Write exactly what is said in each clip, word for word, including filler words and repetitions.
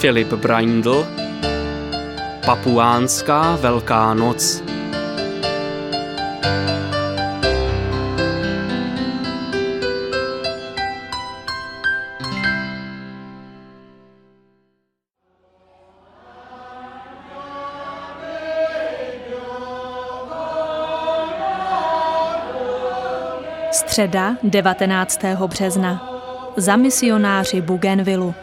Philip Brindle, Papuánská Velká noc. Středa devatenáctého března. Za misionáři Bougainvillu.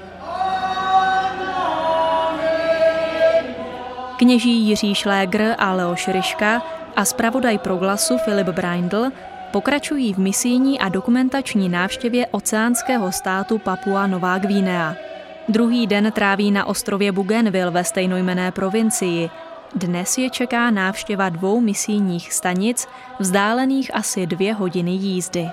Kněží Jiří Šlégr a Leoš Ryška a zpravodaj Proglasu Philip Brindle pokračují v misijní a dokumentační návštěvě oceánského státu Papua Nová Guinea. Druhý den tráví na ostrově Bougainville ve stejnojmenné provincii. Dnes je čeká návštěva dvou misijních stanic, vzdálených asi dvě hodiny jízdy.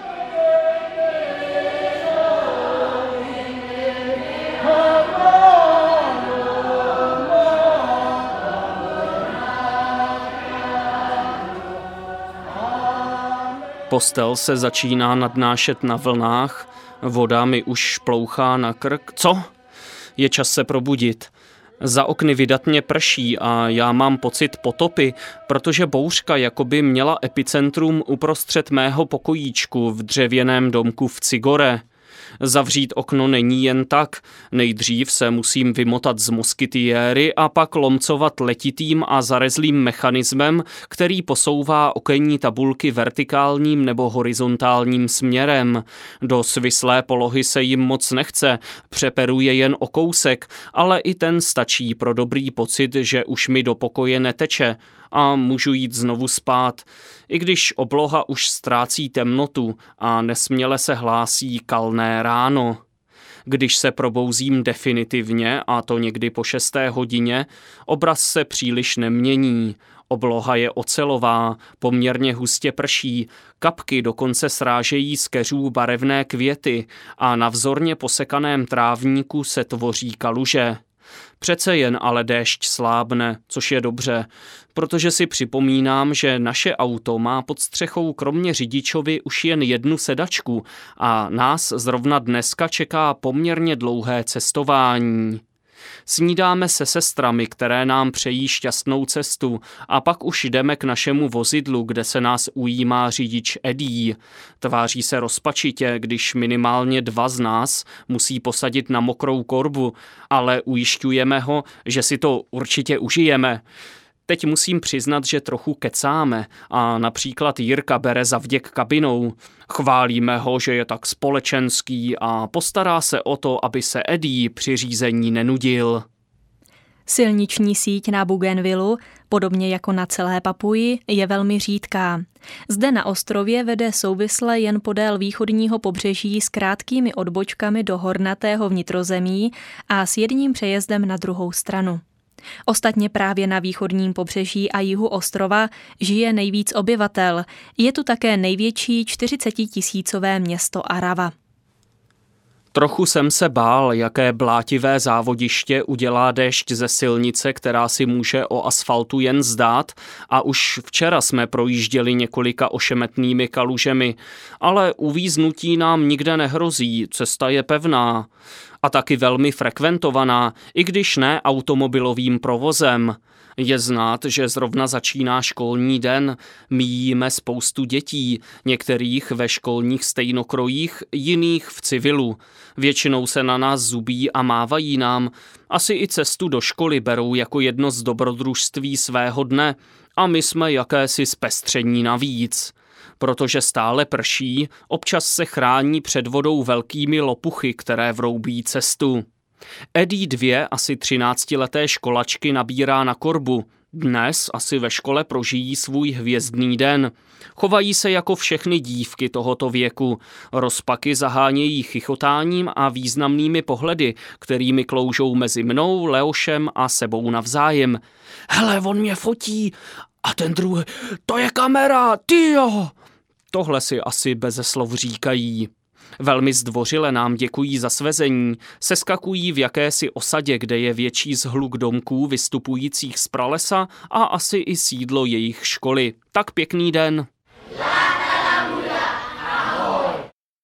Postel se začíná nadnášet na vlnách, voda mi už plouchá na krk. Co? Je čas se probudit. Za okny vydatně prší a já mám pocit potopy, protože bouřka jakoby měla epicentrum uprostřed mého pokojíčku v dřevěném domku v Cigore. Zavřít okno není jen tak, nejdřív se musím vymotat z moskytiéry a pak lomcovat letitým a zarezlým mechanismem, který posouvá okenní tabulky vertikálním nebo horizontálním směrem. Do svislé polohy se jim moc nechce, přeperuje jen o kousek, ale i ten stačí pro dobrý pocit, že už mi do pokoje neteče a můžu jít znovu spát, i když obloha už ztrácí temnotu a nesměle se hlásí kalné ráno. Když se probouzím definitivně, a to někdy po šesté hodině, obraz se příliš nemění. Obloha je ocelová, poměrně hustě prší, kapky dokonce srážejí z keřů barevné květy a na vzorně posekaném trávníku se tvoří kaluže. Přece jen ale déšť slábne, což je dobře, protože si připomínám, že naše auto má pod střechou kromě řidičovi už jen jednu sedačku a nás zrovna dneska čeká poměrně dlouhé cestování. Snídáme se sestrami, které nám přejí šťastnou cestu a pak už jdeme k našemu vozidlu, kde se nás ujímá řidič Eddie. Tváří se rozpačitě, když minimálně dva z nás musí posadit na mokrou korbu, ale ujišťujeme ho, že si to určitě užijeme. Teď musím přiznat, že trochu kecáme a například Jirka bere zavděk kabinou. Chválíme ho, že je tak společenský a postará se o to, aby se Eddie při řízení nenudil. Silniční síť na Bougainvillu, podobně jako na celé Papuji, je velmi řídká. Zde na ostrově vede souvisle jen podél východního pobřeží s krátkými odbočkami do hornatého vnitrozemí a s jedním přejezdem na druhou stranu. Ostatně právě na východním pobřeží a jihu ostrova žije nejvíc obyvatel. Je tu také největší čtyřicetitisícové město Arava. Trochu jsem se bál, jaké blátivé závodiště udělá déšť ze silnice, která si může o asfaltu jen zdát, a už včera jsme projížděli několika ošemetnými kalužemi, ale uvíznutí nám nikde nehrozí, cesta je pevná a taky velmi frekventovaná, i když ne automobilovým provozem. Je znát, že zrovna začíná školní den, míjíme spoustu dětí, některých ve školních stejnokrojích, jiných v civilu. Většinou se na nás zubí a mávají nám, asi i cestu do školy berou jako jedno z dobrodružství svého dne a my jsme jakési zpestření navíc. Protože stále prší, občas se chrání před vodou velkými lopuchy, které vroubí cestu. Eddie dvě asi třináctileté školačky nabírá na korbu. Dnes asi ve škole prožijí svůj hvězdný den. Chovají se jako všechny dívky tohoto věku. Rozpaky zahánějí chichotáním a významnými pohledy, kterými kloužou mezi mnou, Leošem a sebou navzájem. Hele, on mě fotí a ten druhý, to je kamera, tyjo! Tohle si asi beze slov říkají. Velmi zdvořile nám děkují za svezení, seskakují v jakési osadě, kde je větší zhluk domků vystupujících z pralesa a asi i sídlo jejich školy. Tak pěkný den.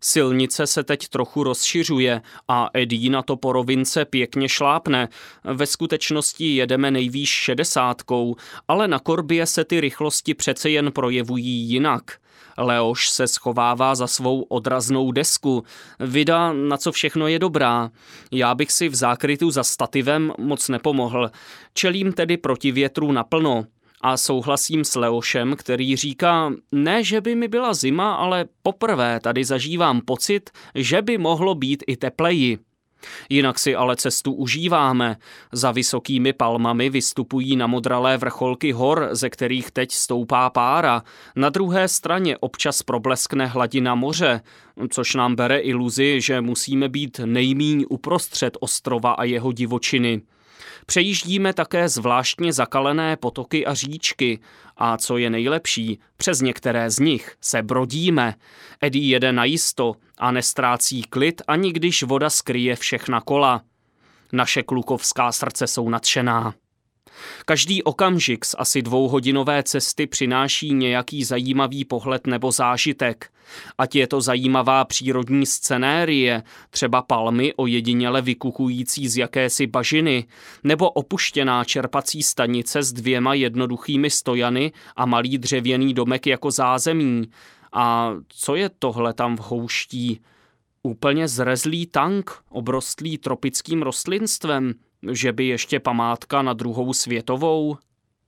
Silnice se teď trochu rozšiřuje a Eddie na to po rovince pěkně šlápne. Ve skutečnosti jedeme nejvýš šedesátkou, ale na korbě se ty rychlosti přece jen projevují jinak. Leoš se schovává za svou odraznou desku. Vida, na co všechno je dobrá. Já bych si v zákrytu za stativem moc nepomohl. Čelím tedy proti větru naplno. A souhlasím s Leošem, který říká, ne, že by mi byla zima, ale poprvé tady zažívám pocit, že by mohlo být i tepleji. Jinak si ale cestu užíváme. Za vysokými palmami vystupují namodralé vrcholky hor, ze kterých teď stoupá pára. Na druhé straně občas probleskne hladina moře, což nám bere iluzi, že musíme být nejmíň uprostřed ostrova a jeho divočiny. Přejíždíme také zvláštně zakalené potoky a říčky a co je nejlepší, přes některé z nich se brodíme. Eddie jede najisto a nestrácí klid, ani když voda skryje všechna kola. Naše klukovská srdce jsou nadšená. Každý okamžik z asi dvouhodinové cesty přináší nějaký zajímavý pohled nebo zážitek. Ať je to zajímavá přírodní scenérie, třeba palmy ojediněle vykukující z jakési bažiny, nebo opuštěná čerpací stanice s dvěma jednoduchými stojany a malý dřevěný domek jako zázemí. A co je tohle tam v houští? Úplně zrezlý tank, obrostlý tropickým rostlinstvem, že by ještě památka na druhou světovou?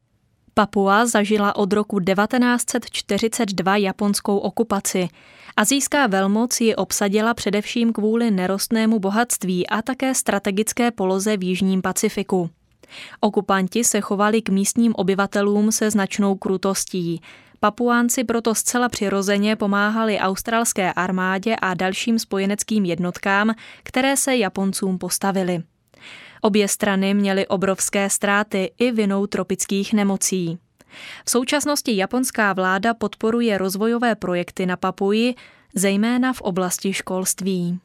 Papua zažila od roku devatenáct set čtyřicet dva japonskou okupaci. Asijská velmoc ji obsadila především kvůli nerostnému bohatství a také strategické poloze v jižním Pacifiku. Okupanti se chovali k místním obyvatelům se značnou krutostí. Papuánci proto zcela přirozeně pomáhali australské armádě a dalším spojeneckým jednotkám, které se Japoncům postavily. Obě strany měly obrovské ztráty i vinou tropických nemocí. V současnosti japonská vláda podporuje rozvojové projekty na Papuji, zejména v oblasti školství.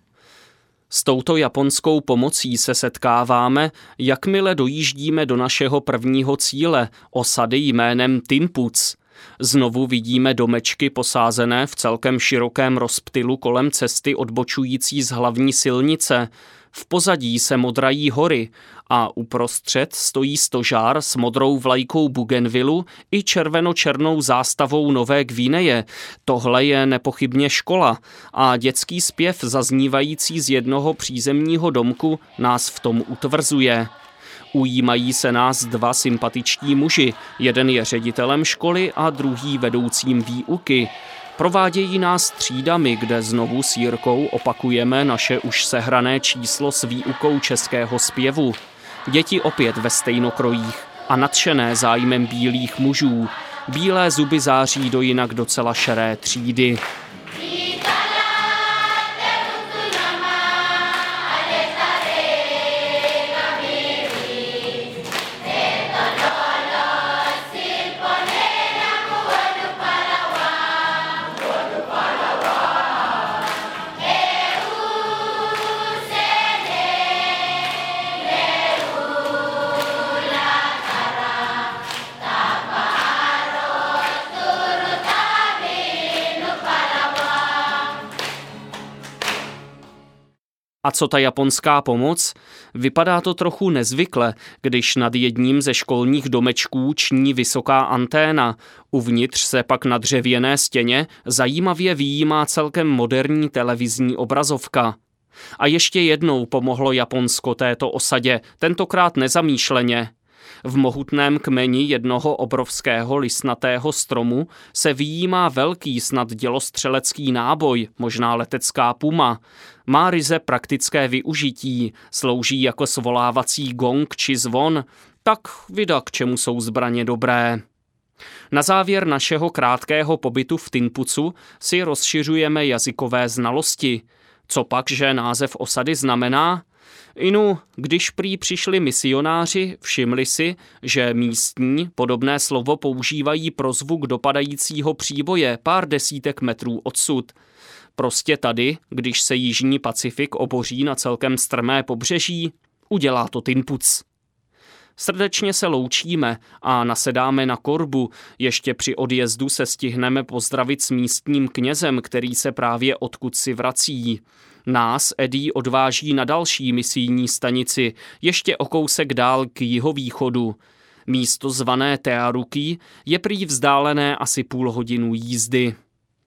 S touto japonskou pomocí se setkáváme, jakmile dojíždíme do našeho prvního cíle, osady jménem Tinpuc. Znovu vidíme domečky posázené v celkem širokém rozptylu kolem cesty odbočující z hlavní silnice. V pozadí se modrají hory a uprostřed stojí stožár s modrou vlajkou Bougainvillu i červeno-černou zástavou Nové Gvineje. Tohle je nepochybně škola a dětský zpěv zaznívající z jednoho přízemního domku nás v tom utvrzuje. Ujímají se nás dva sympatičtí muži, jeden je ředitelem školy a druhý vedoucím výuky. Provádějí nás třídami, kde znovu s Jirkou opakujeme naše už sehrané číslo s výukou českého zpěvu. Děti opět ve stejnokrojích a nadšené zájmem bílých mužů. Bílé zuby září do jinak docela šeré třídy. A co ta japonská pomoc? Vypadá to trochu nezvykle, když nad jedním ze školních domečků ční vysoká anténa. Uvnitř se pak na dřevěné stěně zajímavě vyjímá celkem moderní televizní obrazovka. A ještě jednou pomohlo Japonsko této osadě, tentokrát nezamýšleně. V mohutném kmeni jednoho obrovského listnatého stromu se vyjímá velký snad dělostřelecký náboj, možná letecká puma. Má ryze praktické využití, slouží jako svolávací gong či zvon, tak vida, k čemu jsou zbraně dobré. Na závěr našeho krátkého pobytu v Tinpucu si rozšiřujeme jazykové znalosti. Co pak, že název osady znamená? Inu, když prý přišli misionáři, všimli si, že místní podobné slovo používají pro zvuk dopadajícího příboje pár desítek metrů odsud. Prostě tady, když se jižní Pacifik oboří na celkem strmé pobřeží, udělá to Tinpuc. Srdečně se loučíme a nasedáme na korbu. Ještě při odjezdu se stihneme pozdravit s místním knězem, který se právě odkud si vrací. Nás Eddie odváží na další misijní stanici, ještě o kousek dál k jihovýchodu. Místo zvané Tearuki je prý vzdálené asi půl hodinu jízdy.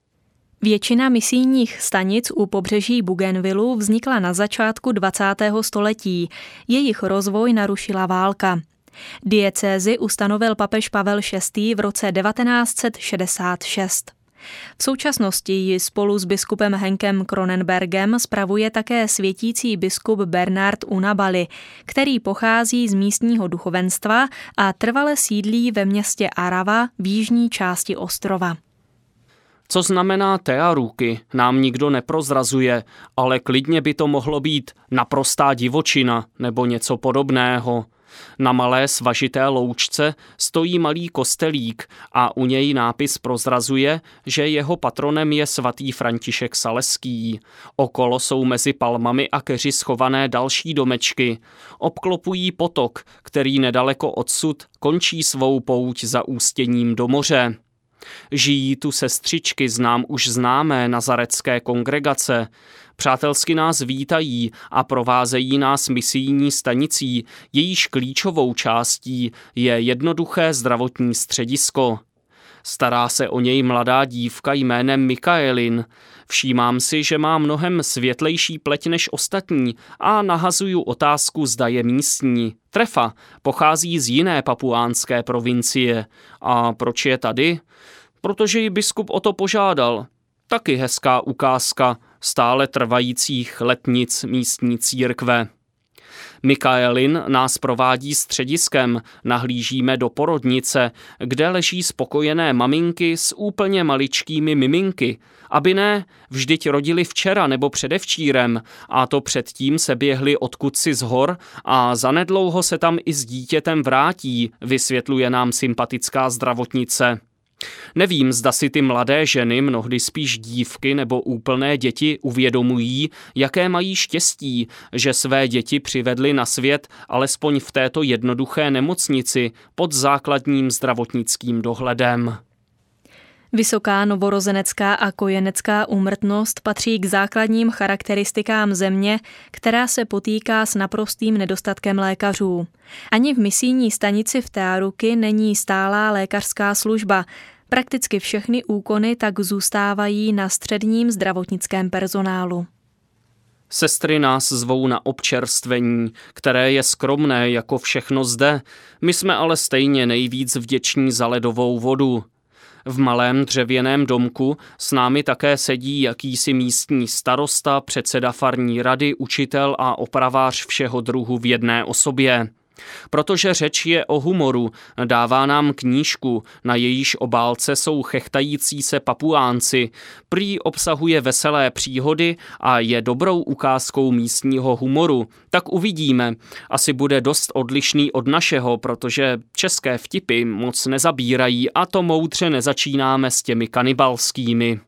Většina misijních stanic u pobřeží Bougainvillu vznikla na začátku dvacátého století. Jejich rozvoj narušila válka. Diecézi ustanovil papež Pavel šestý. v roce devatenáct set šedesát šest. V současnosti ji spolu s biskupem Henkem Kronenbergem spravuje také světící biskup Bernard Unabali, který pochází z místního duchovenstva a trvale sídlí ve městě Arava v jižní části ostrova. Co znamená Tearuki, nám nikdo neprozrazuje, ale klidně by to mohlo být naprostá divočina nebo něco podobného. Na malé svažité loučce stojí malý kostelík a u něj nápis prozrazuje, že jeho patronem je svatý František Saleský. Okolo jsou mezi palmami a keři schované další domečky. Obklopují potok, který nedaleko odsud končí svou pouť za ústěním do moře. Žijí tu sestřičky z nám už známé nazarecké kongregace. Přátelsky nás vítají a provázejí nás misijní stanicí, jejíž klíčovou částí je jednoduché zdravotní středisko. Stará se o něj mladá dívka jménem Mikaelin. Všímám si, že má mnohem světlejší pleť než ostatní a nahazuju otázku, zda je místní. Trefa pochází z jiné papuánské provincie. A proč je tady? Protože ji biskup o to požádal. Taky hezká ukázka stále trvajících letnic místní církve. Mikaelin nás provádí střediskem, nahlížíme do porodnice, kde leží spokojené maminky s úplně maličkými miminky. Aby ne, vždyť rodili včera nebo předevčírem a to předtím se běhli odkudsi z hor a zanedlouho se tam i s dítětem vrátí, vysvětluje nám sympatická zdravotnice. Nevím, zda si ty mladé ženy, mnohdy spíš dívky nebo úplné děti, uvědomují, jaké mají štěstí, že své děti přivedly na svět alespoň v této jednoduché nemocnici pod základním zdravotnickým dohledem. Vysoká novorozenecká a kojenecká úmrtnost patří k základním charakteristikám země, která se potýká s naprostým nedostatkem lékařů. Ani v misijní stanici v Tearuki není stálá lékařská služba. Prakticky všechny úkony tak zůstávají na středním zdravotnickém personálu. Sestry nás zvou na občerstvení, které je skromné jako všechno zde. My jsme ale stejně nejvíc vděční za ledovou vodu. V malém dřevěném domku s námi také sedí jakýsi místní starosta, předseda farní rady, učitel a opravář všeho druhu v jedné osobě. Protože řeč je o humoru, dává nám knížku, na jejíž obálce jsou chechtající se papuánci. Prý obsahuje veselé příhody a je dobrou ukázkou místního humoru. Tak uvidíme. Asi bude dost odlišný od našeho, protože české vtipy moc nezabírají a to moudře nezačínáme s těmi kanibalskými.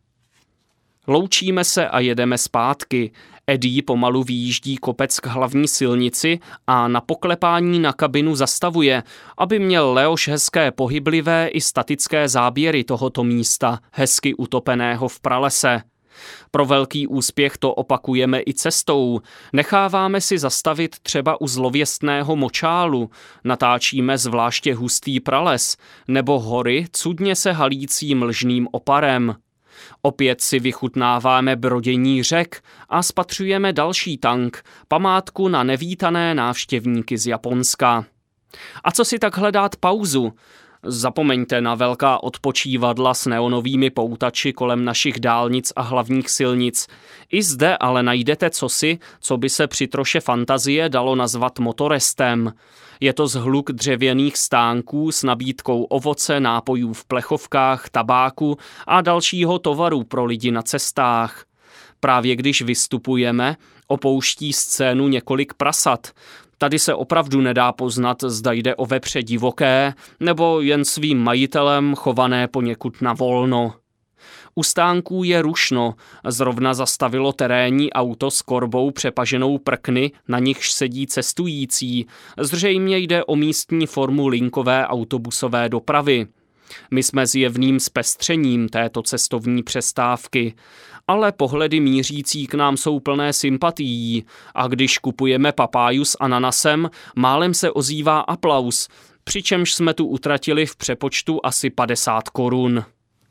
Loučíme se a jedeme zpátky. Eddie pomalu vyjíždí kopec k hlavní silnici a na poklepání na kabinu zastavuje, aby měl Leoš hezké pohyblivé i statické záběry tohoto místa, hezky utopeného v pralese. Pro velký úspěch to opakujeme i cestou. Necháváme si zastavit třeba u zlověstného močálu, natáčíme zvláště hustý prales, nebo hory cudně se halící mlžným oparem. Opět si vychutnáváme brodění řek a spatřujeme další tank, památku na nevítané návštěvníky z Japonska. A co si tak hledat pauzu? Zapomeňte na velká odpočívadla s neonovými poutači kolem našich dálnic a hlavních silnic. I zde ale najdete cosi, co by se při troše fantazie dalo nazvat motorestem. Je to zhluk dřevěných stánků s nabídkou ovoce, nápojů v plechovkách, tabáku a dalšího tovaru pro lidi na cestách. Právě když vystupujeme, opouští scénu několik prasat. Tady se opravdu nedá poznat, zda jde o vepře divoké, nebo jen svým majitelem chované poněkud na volno. U stánků je rušno, zrovna zastavilo terénní auto s korbou přepaženou prkny, na nichž sedí cestující. Zřejmě jde o místní formu linkové autobusové dopravy. My jsme zjevným zpestřením této cestovní přestávky, ale pohledy mířící k nám jsou plné sympatií a když kupujeme papáju s ananasem, málem se ozývá aplaus, přičemž jsme tu utratili v přepočtu asi padesát korun.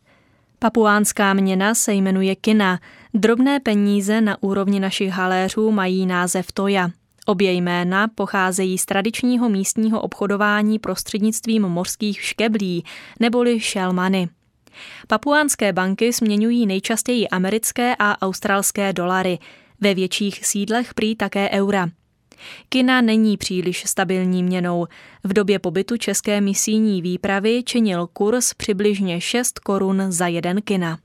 Papuánská měna se jmenuje kina. Drobné peníze na úrovni našich haléřů mají název toja. Obě jména pocházejí z tradičního místního obchodování prostřednictvím mořských škeblí, neboli shell money. Papuánské banky směňují nejčastěji americké a australské dolary, ve větších sídlech prý také eura. Kina není příliš stabilní měnou. V době pobytu české misijní výpravy činil kurz přibližně šest korun za jeden kina.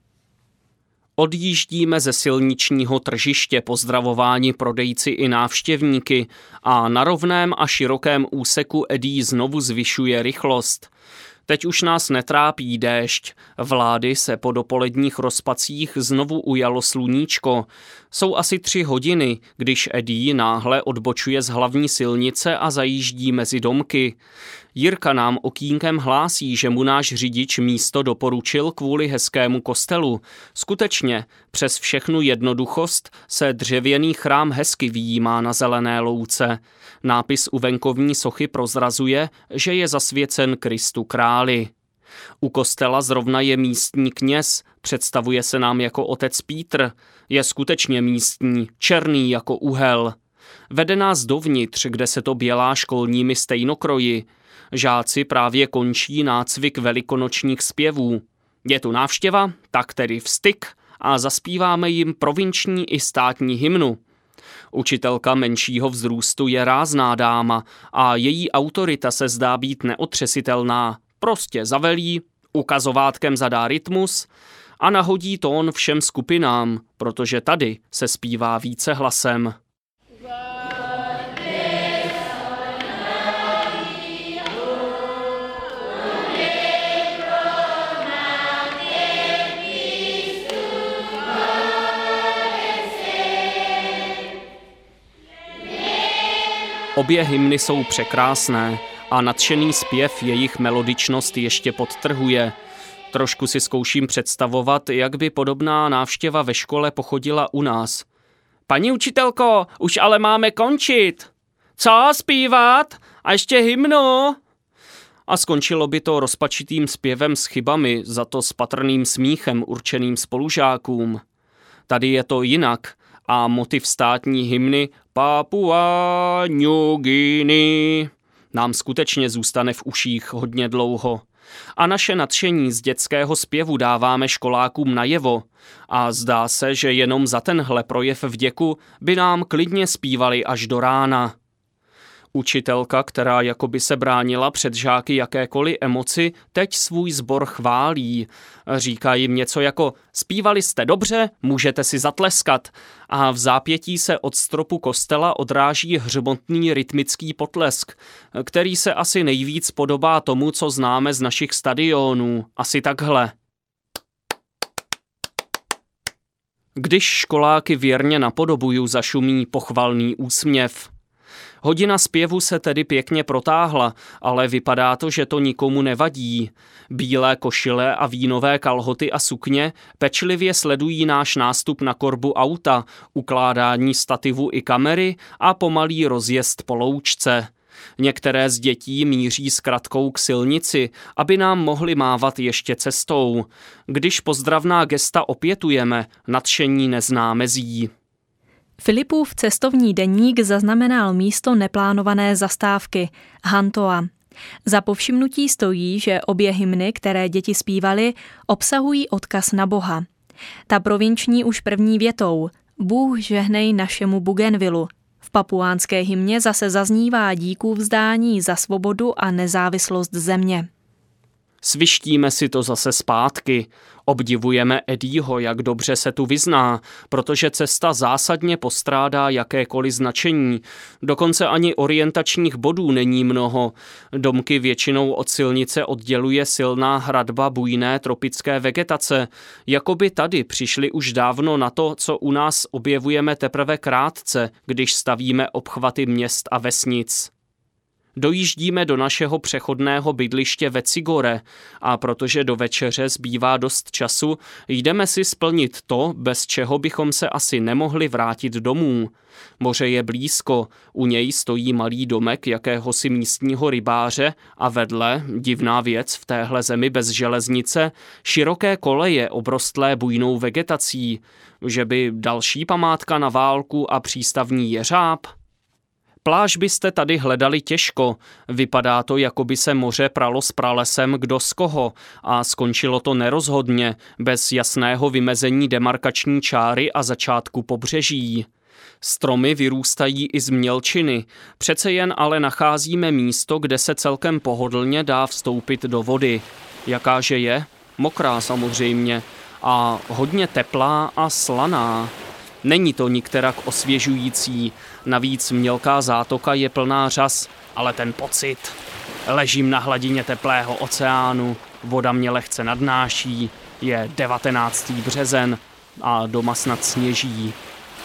Odjíždíme ze silničního tržiště pozdravováni prodejci i návštěvníky a na rovném a širokém úseku Eddie znovu zvyšuje rychlost. Teď už nás netrápí déšť, vlády se po dopoledních rozpacích znovu ujalo sluníčko. Jsou asi tři hodiny, když Eddie náhle odbočuje z hlavní silnice a zajíždí mezi domky. Jirka nám okýnkem hlásí, že mu náš řidič místo doporučil kvůli hezkému kostelu. Skutečně, přes všechnu jednoduchost se dřevěný chrám hezky vyjímá na zelené louce. Nápis u venkovní sochy prozrazuje, že je zasvěcen Kristu králi. U kostela zrovna je místní kněz, představuje se nám jako otec Pítr. Je skutečně místní, černý jako uhel. Vede nás dovnitř, kde se to bělá školními stejnokroji. Žáci právě končí nácvik velikonočních zpěvů. Je tu návštěva, tak tedy vstyk a zaspíváme jim provinční i státní hymnu. Učitelka menšího vzrůstu je rázná dáma a její autorita se zdá být neotřesitelná. Prostě zavelí, ukazovátkem zadá rytmus a nahodí tón všem skupinám, protože tady se zpívá více hlasem. Obě hymny jsou překrásné a nadšený zpěv jejich melodičnost ještě podtrhuje. Trošku si zkouším představovat, jak by podobná návštěva ve škole pochodila u nás. Paní učitelko, už ale máme končit. Co, zpívat? A ještě hymnu? A skončilo by to rozpačitým zpěvem s chybami, za to s patrným smíchem určeným spolužákům. Tady je to jinak a motiv státní hymny Papua New Guinea nám skutečně zůstane v uších hodně dlouho. A naše nadšení z dětského zpěvu dáváme školákům najevo a zdá se, že jenom za tenhle projev vděku by nám klidně zpívali až do rána. Učitelka, která jakoby se bránila před žáky jakékoliv emoci, teď svůj sbor chválí. Říká jim něco jako zpívali jste dobře, můžete si zatleskat. A v zápětí se od stropu kostela odráží hřmotný rytmický potlesk, který se asi nejvíc podobá tomu, co známe z našich stadionů. Asi takhle. Když školáky věrně napodobuju, zašumí pochvalný úsměv. Hodina zpěvu se tedy pěkně protáhla, ale vypadá to, že to nikomu nevadí. Bílé košile a vínové kalhoty a sukně pečlivě sledují náš nástup na korbu auta, ukládání stativu i kamery a pomalý rozjezd po loučce. Některé z dětí míří s kratkou k silnici, aby nám mohli mávat ještě cestou. Když pozdravná gesta opětujeme, nadšení nezná mezí. Filipův cestovní deník zaznamenal místo neplánované zastávky – Hantoa. Za povšimnutí stojí, že obě hymny, které děti zpívaly, obsahují odkaz na Boha. Ta provinční už první větou – Bůh žehnej našemu Bougainvillu. V papuánské hymně zase zaznívá díků vzdání za svobodu a nezávislost země. Svištíme si to zase zpátky. Obdivujeme Eddieho, jak dobře se tu vyzná, protože cesta zásadně postrádá jakékoliv značení. Dokonce ani orientačních bodů není mnoho. Domky většinou od silnice odděluje silná hradba bujné tropické vegetace. Jakoby tady přišli už dávno na to, co u nás objevujeme teprve krátce, když stavíme obchvaty měst a vesnic. Dojíždíme do našeho přechodného bydliště ve Cigore a protože do večeře zbývá dost času, jdeme si splnit to, bez čeho bychom se asi nemohli vrátit domů. Moře je blízko, u něj stojí malý domek jakéhosi místního rybáře a vedle, divná věc v téhle zemi bez železnice, široké koleje obrostlé bujnou vegetací. Že by další památka na válku a přístavní jeřáb? Pláž byste tady hledali těžko, vypadá to, jako by se moře pralo s pralesem kdo z koho a skončilo to nerozhodně, bez jasného vymezení demarkační čáry a začátku pobřeží. Stromy vyrůstají i z mělčiny, přece jen ale nacházíme místo, kde se celkem pohodlně dá vstoupit do vody. Jakáže je? Mokrá samozřejmě a hodně teplá a slaná. Není to nikterak osvěžující, navíc mělká zátoka je plná řas, ale ten pocit. Ležím na hladině teplého oceánu, voda mě lehce nadnáší, je devatenáctý březen a doma snad sněží.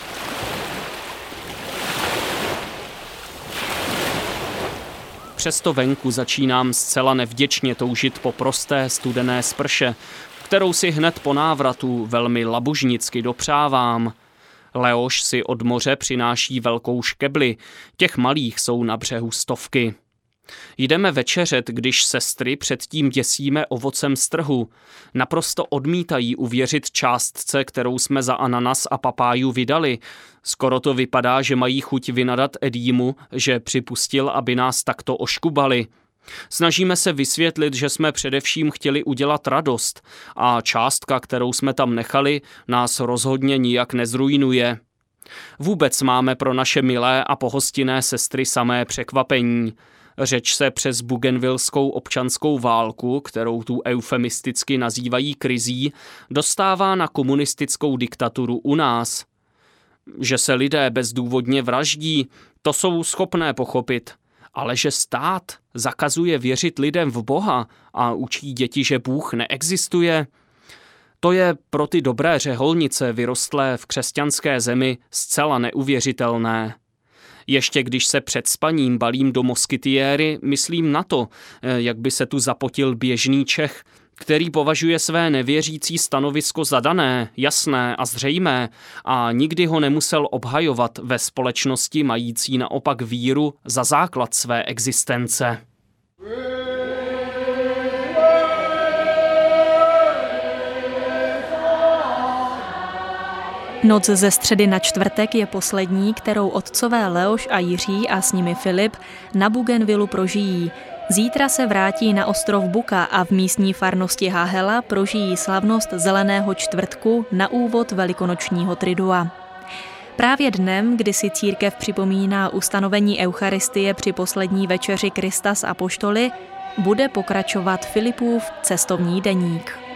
Přesto venku začínám zcela nevděčně toužit po prosté studené sprše, kterou si hned po návratu velmi labužnicky dopřávám. Leoš si od moře přináší velkou škebli, těch malých jsou na břehu stovky. Jdeme večeřet, když sestry předtím děsíme ovocem z trhu. Naprosto odmítají uvěřit částce, kterou jsme za ananas a papáju vydali. Skoro to vypadá, že mají chuť vynadat Edímu, že připustil, aby nás takto oškubali. Snažíme se vysvětlit, že jsme především chtěli udělat radost a částka, kterou jsme tam nechali, nás rozhodně nijak nezrujnuje. Vůbec máme pro naše milé a pohostinné sestry samé překvapení. Řeč se přes bougainvillskou občanskou válku, kterou tu eufemisticky nazývají krizí, dostává na komunistickou diktaturu u nás. Že se lidé bezdůvodně vraždí, to jsou schopné pochopit. Ale že stát zakazuje věřit lidem v Boha a učí děti, že Bůh neexistuje, to je pro ty dobré řeholnice vyrostlé v křesťanské zemi zcela neuvěřitelné. Ještě když se před spaním balím do moskytiéry, myslím na to, jak by se tu zapotil běžný Čech, který považuje své nevěřící stanovisko za dané, jasné a zřejmé a nikdy ho nemusel obhajovat ve společnosti mající naopak víru za základ své existence. Noc ze středy na čtvrtek je poslední, kterou otcové Leoš a Jiří a s nimi Filip na Bougainvillu prožijí. Zítra se vrátí na ostrov Buka a v místní farnosti Hahela prožijí slavnost Zeleného čtvrtku na úvod velikonočního tridua. Právě dnem, kdy si církev připomíná ustanovení Eucharistie při poslední večeři Krista s apoštoly, bude pokračovat Filipův cestovní deník.